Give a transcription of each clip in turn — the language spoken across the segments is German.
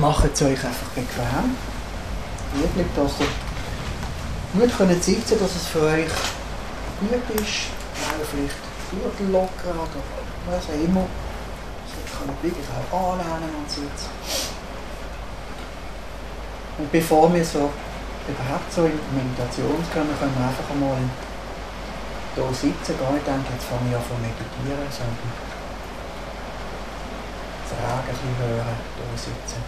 macht es euch einfach bequem. Wirklich, dass ihr gut könnt sitzen, dass es für euch gut ist. Auch vielleicht Gürtel lockern oder was auch immer. Also ihr könnt wirklich auch anlehnen und sitzen. Und bevor wir so überhaupt so in die Meditation kommen, können wir einfach einmal hier sitzen. Gar nicht denken, jetzt fange ich an zu meditieren, sondern das Regen ein bisschen hören, hier sitzen.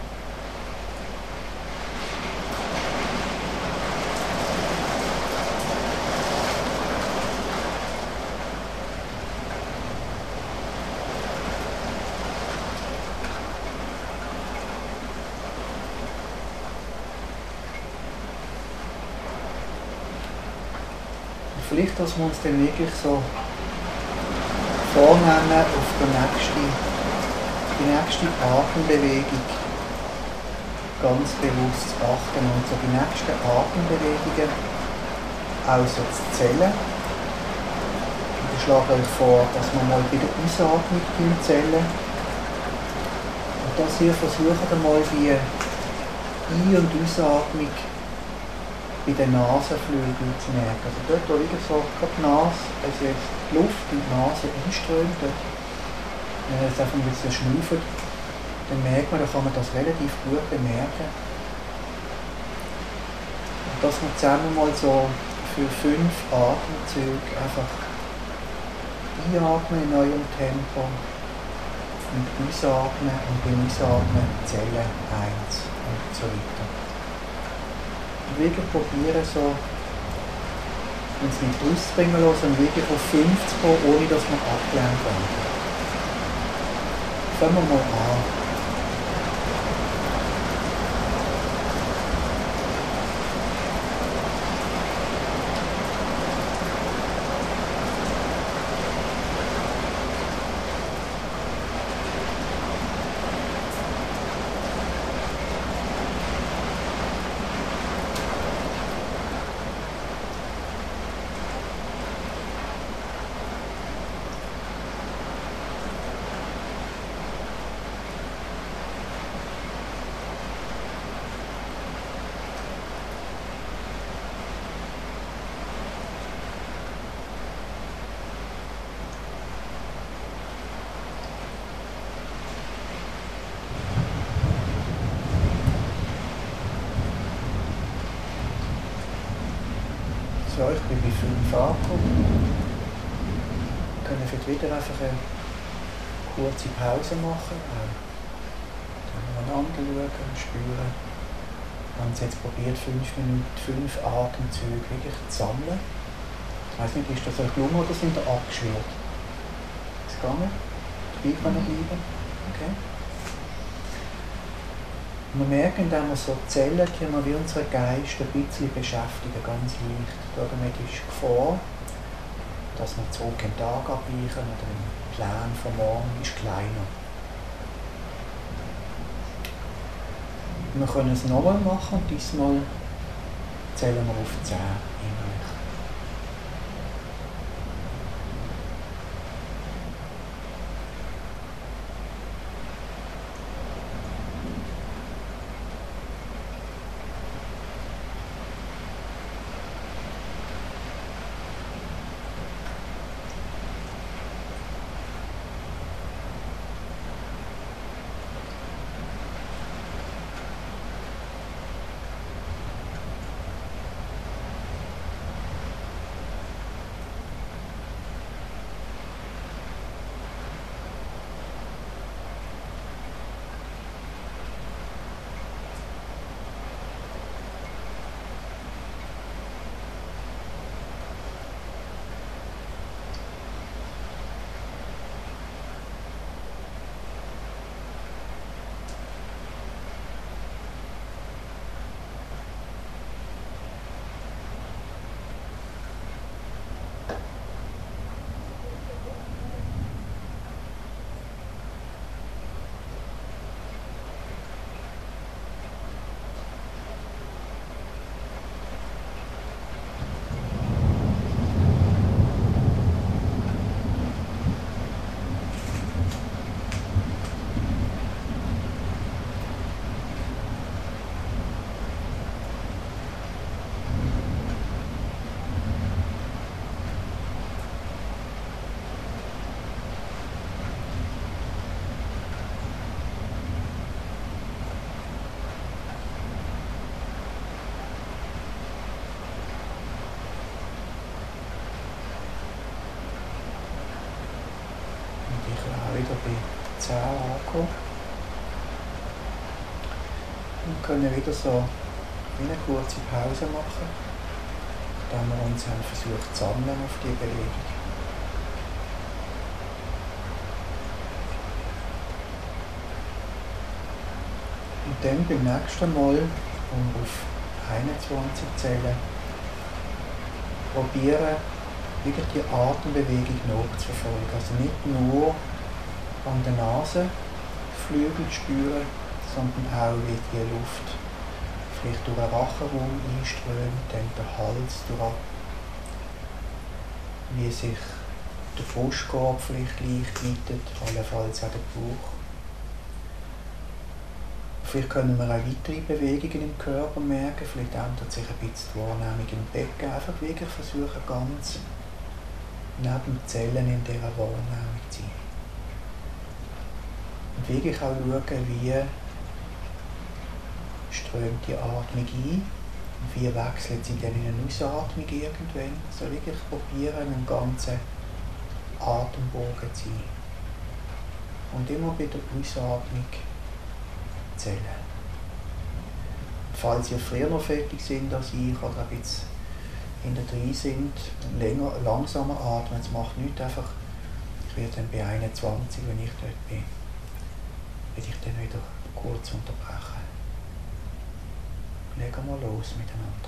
Vielleicht, dass wir uns dann wirklich so vornehmen, auf die nächste Atembewegung ganz bewusst zu achten und so die nächsten Atembewegungen auch so zu zählen. Ich schlage euch vor, dass wir mal bei der Ausatmung zählen. Und das hier versuchen wir mal die Ein- und Ausatmung bei den Nasenflügeln zu merken. Also dort, wo wirklich so die Nase, also jetzt die Luft in die Nase einströmt, wenn man jetzt einfach ein bisschen schnauft, dann merkt man, da kann man das relativ gut bemerken. Und dass man zusammen mal so für 5 Atemzüge einfach einatmen in eurem Tempo und ausatmen und beim Ausatmen zählen 1 und so weiter. Wirklich probieren, so, uns nicht auszubringen lassen, und wirklich auf 50 gehen, ohne dass man abgelenkt werden. Fangen wir mal an. So, ich bin bei 5 angekommen. Wir können vielleicht wieder einfach eine kurze Pause machen. Einander schauen und spüren. Wir haben jetzt probiert, 5 Minuten, 5 Atemzüge wirklich zu sammeln. Ich weiss nicht, ist das euch gelungen oder sind ihr abgeschwirrt? Ist es gegangen? Dabei können bleiben? Okay. Wir merken, indem wir so zählen, können wir unseren Geist ein bisschen beschäftigen, ganz leicht. Damit ist die Gefahr, dass wir zurück im Tag abweichen oder im Plan von morgen ist kleiner. Wir können es nochmal machen und diesmal zählen wir auf 10 innerlich. 10 angekommen. Und können wieder so eine kurze Pause machen, da wir uns haben versucht zu sammeln auf die Bewegung. Und dann beim nächsten Mal, auf 21 zählen, probieren, wieder die Atembewegung nachzuverfolgen. Also nicht nur an der Nasenflügel spüren, sondern auch, wie die Luft vielleicht durch den Rachenraum einströmt, dann der Hals durch, wie sich der Brustkorb vielleicht leicht weitet, allenfalls auch der Bauch. Vielleicht können wir auch weitere Bewegungen im Körper merken, vielleicht ändert sich ein bisschen die Wahrnehmung im Becken. Einfach wirklich versuchen, ganz neben den Zellen in dieser Wahrnehmung zu sein. Und wirklich auch schauen, wie strömt die Atmung ein und wie wechselt sie dann in eine Ausatmung irgendwann. Also wirklich probieren, einen ganzen Atembogen zu sein. Und immer bei der Ausatmung zählen. Falls ihr früher noch fertig sind als ich oder ein bisschen hinter drin sind, langsamer atmen, es macht nichts, einfach, ich werde dann bei 21, wenn ich dort bin, werde ich dann wieder kurz unterbrechen. Legen wir los miteinander.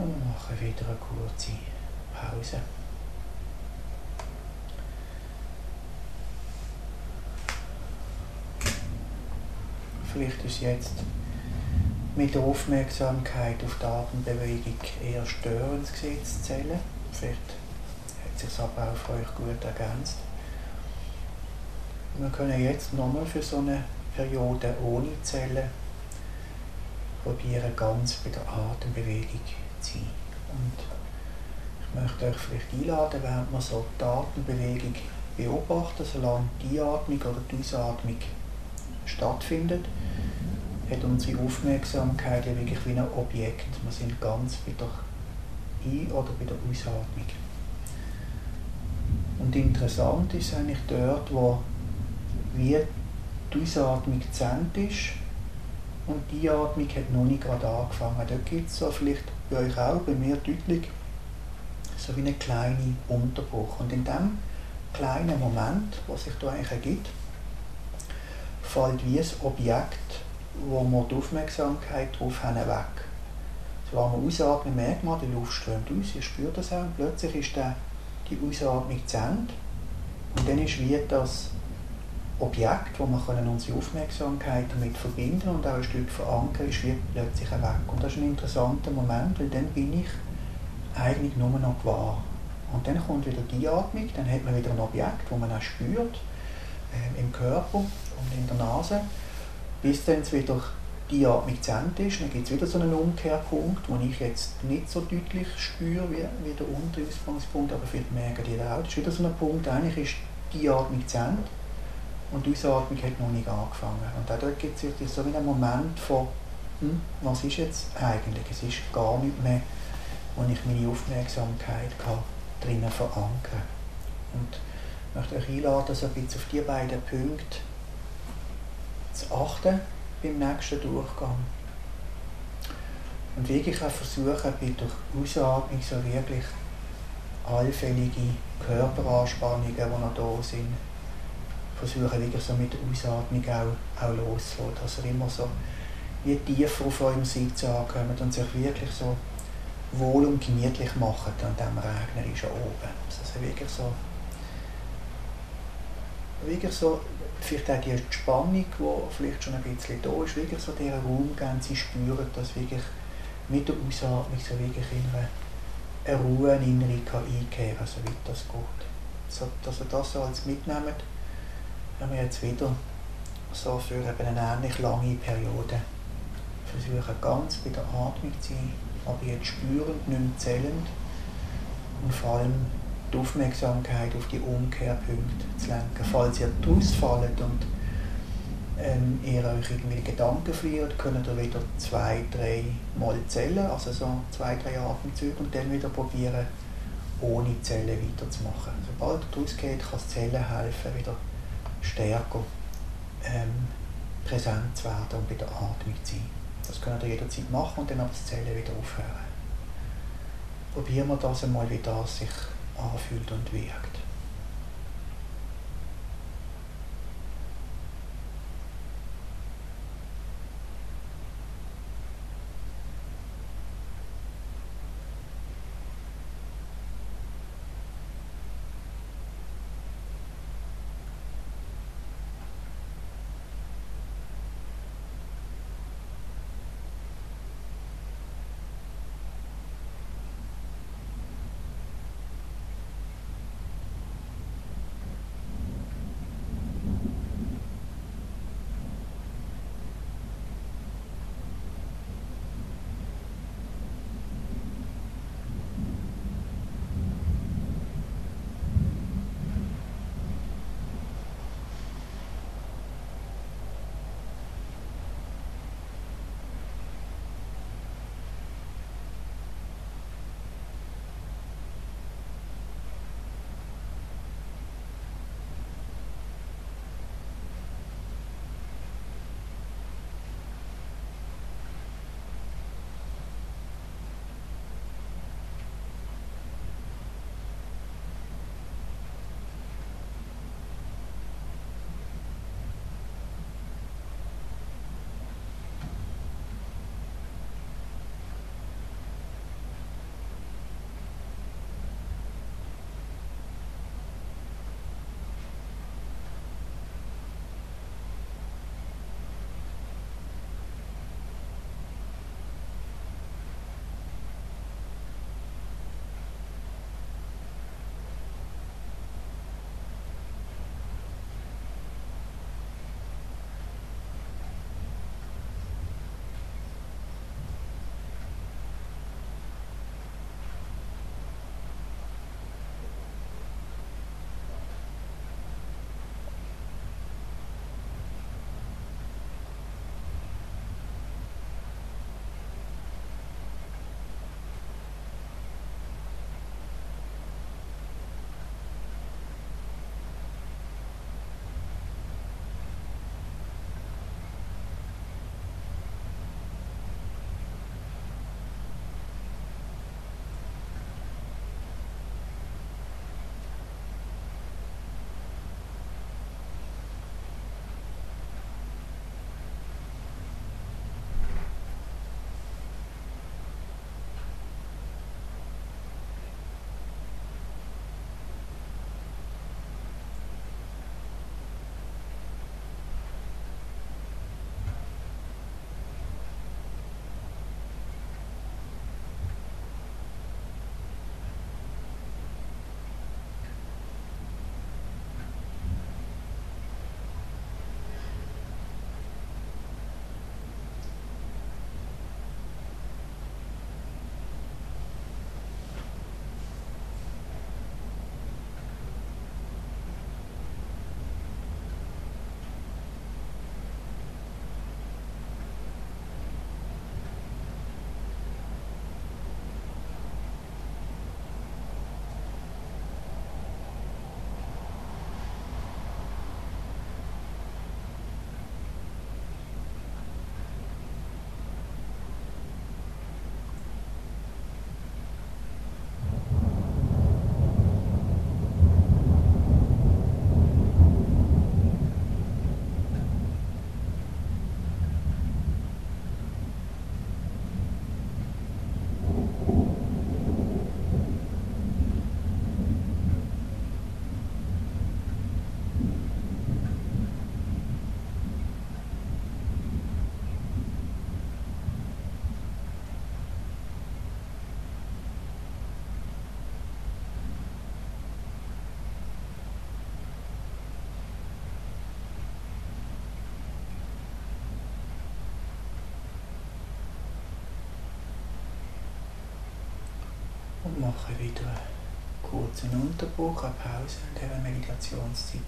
wir machen wieder eine kurze Pause. Vielleicht ist jetzt mit der Aufmerksamkeit auf die Atembewegung eher störend zu zählen. Vielleicht hat sich aber auch für euch gut ergänzt. Wir können jetzt nochmal für so eine Periode ohne Zellen probieren, ganz bei der Atembewegung zu sein. Und ich möchte euch vielleicht einladen, während wir so die Atembewegung beobachten, solange die Atmung oder die Ausatmung stattfindet, hat unsere Aufmerksamkeit ja wirklich wie ein Objekt. Wir sind ganz bei der Ein- oder bei der Ausatmung. Und interessant ist eigentlich dort, wo wie die Ausatmung zu Ende ist und die Atmung hat noch nicht gerade angefangen. Dort gibt es so vielleicht bei euch auch, bei mir deutlich, so wie einen kleinen Unterbruch. Und in diesem kleinen Moment, was sich da eigentlich ergibt, fällt wie ein Objekt, wo wir die Aufmerksamkeit darauf haben, weg. Solange wir ausatmen, merkt man, die Luft strömt aus, ihr spürt das auch, und plötzlich ist die Ausatmung zu Ende. Und dann ist wie das Objekt, wo wir unsere Aufmerksamkeit damit verbinden und auch ein Stück verankern, ist wie plötzlich weg. Und das ist ein interessanter Moment, weil dann bin ich eigentlich nur noch gewahr. Und dann kommt wieder die Atmung, dann hat man wieder ein Objekt, das man auch spürt, im Körper und in der Nase, bis dann wieder die Atmung zu Ende ist. Dann gibt es wieder so einen Umkehrpunkt, den ich jetzt nicht so deutlich spüre wie der untere Ausgangspunkt, aber vielleicht merken die auch. Das ist wieder so ein Punkt, eigentlich ist die Atmung zu Ende und die Ausatmung hat noch nicht angefangen. Und auch dort gibt es so einen Moment von, was ist jetzt eigentlich? Es ist gar nicht mehr, wo ich meine Aufmerksamkeit drinnen verankern kann. Und ich möchte euch einladen, so ein bisschen auf diese beiden Punkte zu achten beim nächsten Durchgang. Und wirklich auch versuchen, bei der Ausatmung so wirklich allfällige Körperanspannungen, die noch da sind, versuchen wirklich so mit der Ausatmung auch loszulassen. Dass ihr immer so wie tiefer auf eurem Sitz ankommt und sich wirklich so wohl und gemütlich macht an diesem regnerischen oben. Also wirklich so vielleicht auch die Spannung, die vielleicht schon ein bisschen da ist, wirklich so diesen Raum geben, sie spüren, dass wirklich mit der Ausatmung so wirklich in eine Ruhe, eine innere einkehren kann, soweit das geht. So, dass ihr das so als mitnehmt, wenn wir jetzt wieder so für eben eine ähnlich lange Periode versuchen, ganz bei der Atmung zu sein, aber jetzt spürend, nicht mehr zählend und vor allem die Aufmerksamkeit auf die Umkehrpunkte zu lenken. Falls ihr draus fallt und ihr euch irgendwie Gedanken verliert, könnt ihr wieder 2-3 Mal zählen, also so 2-3 Atemzüge und dann wieder probieren, ohne Zählen weiterzumachen. Sobald ihr draus geht, kann das Zählen helfen, wieder stärker präsent zu werden und bei der Atmung zu sein. Das könnt ihr jederzeit machen und dann aber das Zählen wieder aufhören. Probieren wir das einmal, wie das sich anfühlt und wirkt. mache wieder einen kurzen Unterbruch, eine Pause in dieser Meditationszeit.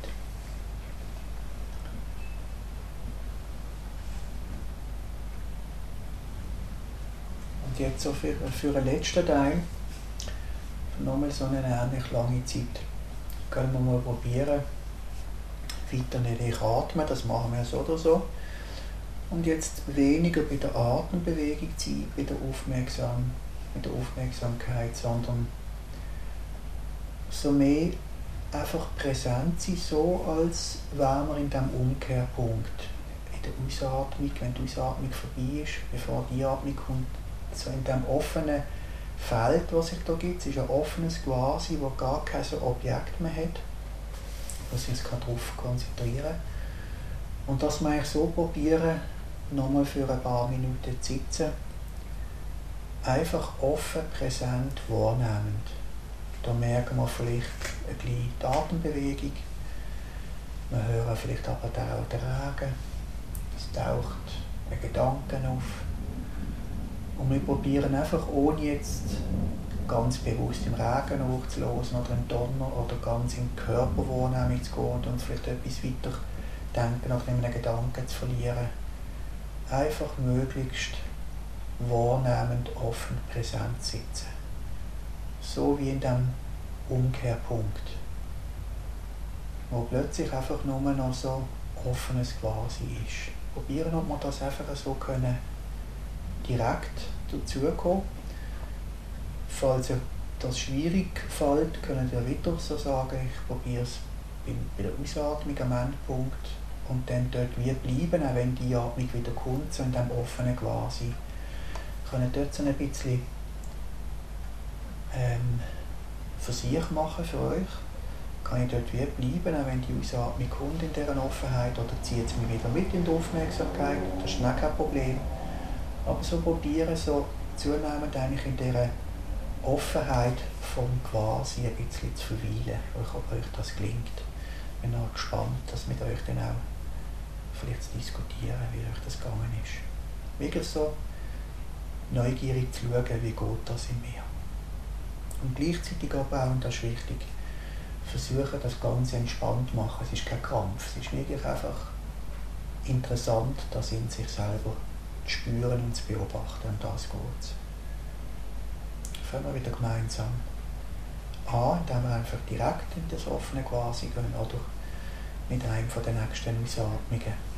Und jetzt so für den letzten Teil, für nochmal so eine ähnlich lange Zeit, können wir mal probieren, weiter nicht atmen, das machen wir so oder so. Und jetzt weniger bei der Atembewegung sein, mit der Aufmerksamkeit, sondern so mehr einfach präsent sein, so als wären wir in diesem Umkehrpunkt. In der Ausatmung, wenn die Ausatmung vorbei ist, bevor die Atmung kommt, so in diesem offenen Feld, das sich da gibt. Es ist ein offenes Quasi, das gar kein so Objekt mehr hat, wo sich jetzt darauf konzentrieren kann. Und dass wir eigentlich so probieren, nochmal für ein paar Minuten zu sitzen, einfach offen, präsent, wahrnehmend. Da merken wir vielleicht ein bisschen die Atembewegung, wir hören vielleicht aber auch den Regen, es taucht ein Gedanke auf. Und wir probieren einfach, ohne jetzt ganz bewusst im Regen nachzuhören oder im Donner oder ganz in die Körperwahrnehmung zu gehen und uns vielleicht etwas weiter denken oder in einen Gedanken zu verlieren. Einfach möglichst wahrnehmend, offen, präsent sitzen. So wie in diesem Umkehrpunkt, wo plötzlich einfach nur noch so offenes Quasi ist. Probieren, ob wir das einfach so können, direkt dazukommen. Falls ihr das schwierig fällt, könnt ihr wieder so sagen, ich probiere es bei der Ausatmung am Endpunkt und dann dort wie bleiben, auch wenn die Atmung wieder kommt, so in diesem offenen Quasi. Ihr könnt dort so ein bisschen für sich machen, für euch. Kann ich dort wie bleiben, auch wenn die Ausatmung kommt in dieser Offenheit, oder zieht es mich wieder mit in die Aufmerksamkeit, das ist auch kein Problem. Aber so probieren, so zunehmend eigentlich in dieser Offenheit vom Quasi ein bisschen zu verweilen, ob euch das gelingt. Ich bin auch gespannt, das mit euch dann auch vielleicht zu diskutieren, wie euch das gegangen ist. Wirklich so neugierig zu schauen, wie geht das in mir. Und gleichzeitig aber auch, und das ist wichtig, versuchen, das Ganze entspannt zu machen. Es ist kein Kampf, es ist wirklich einfach interessant, das in sich selber zu spüren und zu beobachten. Und das geht es. Fangen wir wieder gemeinsam an, indem wir einfach direkt in das offene Quasi gehen oder mit einem von den nächsten Ausatmungen